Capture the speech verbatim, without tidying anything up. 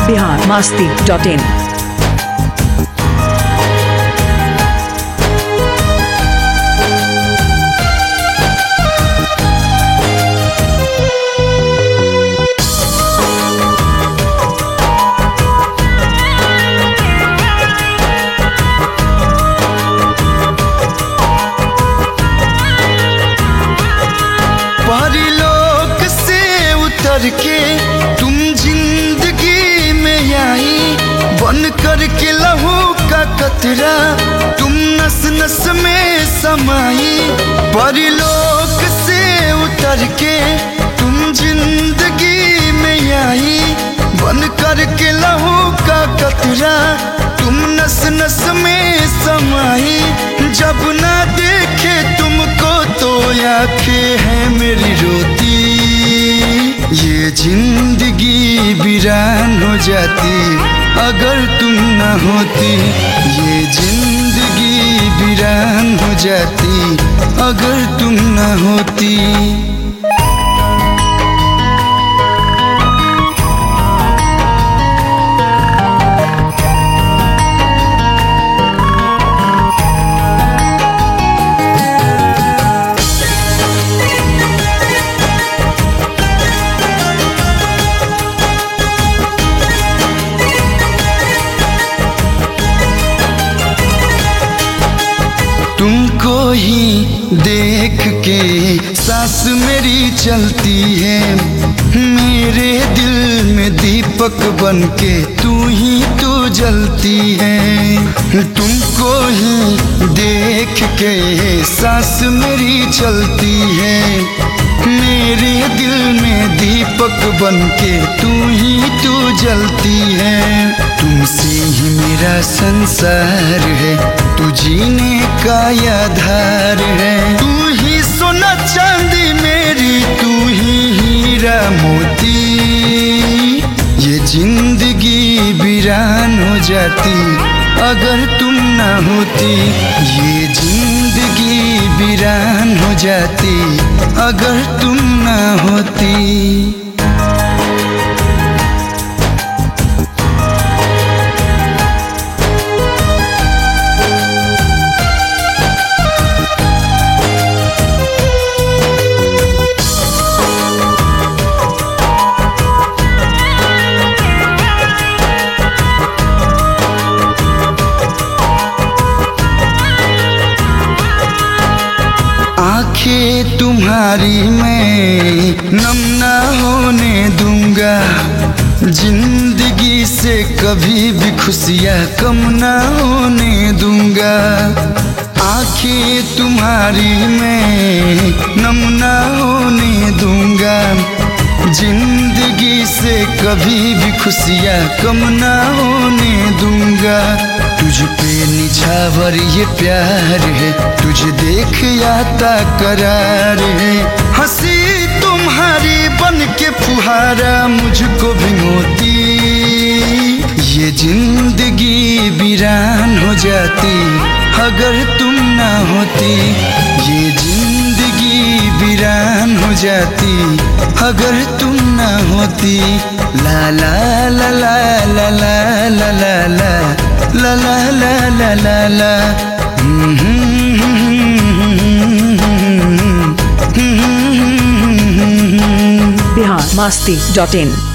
Bihar Masti dot इन। परलोक से उतर के तुम जिंदगी में आई, बन कर के लहू का कतरा तुम नस नस में समाई। परलोक से उतर के तुम जिंदगी में आई, बन कर के लहू का कतरा तुम नस नस में समाई। जब ना देखे तुमको तो आंखें हैं मेरी रोती, ये जिंदगी वीरान हो जाती अगर तुम ना होती। ये जिंदगी वीरान हो जाती अगर तुम ना होती। तुमको ही देख के सांस मेरी चलती है, मेरे दिल में दीपक बन के तू ही तू जलती है। तुमको ही देख के सांस मेरी चलती है, मेरे दिल में दीपक बन के तू ही तू जलती है। तुमसे ही मेरा संसार है, तू जीने का आधार है। तू ही सोना चांदी मेरी, तू ही हीरा मोती। ये जिंदगी वीरान हो जाती अगर तुम ना होती। ये जिंदगी वीरान हो जाती अगर तुम ना होती। आंखें तुम्हारी मैं नम ना होने दूंगा, जिंदगी से कभी भी खुशियाँ कम ना होने दूंगा। आंखें तुम्हारी मैं नम ना होने दूंगा, जिंदगी से कभी भी खुशियाँ कम ना होने दूंगा। तुझ पे निछावर ये प्यार है, तुझे देख आता करार है। हंसी तुम्हारी बन के फुहारा मुझको भिगोती, ये जिंदगी वीरान हो जाती अगर तुम ना होती। ये जिंदगी वीरान हो जाती अगर तुम ना होती। ला ला ला ला ला ला ला ला ला ला ला ला ला ला। बिहार मस्ती डॉट इन।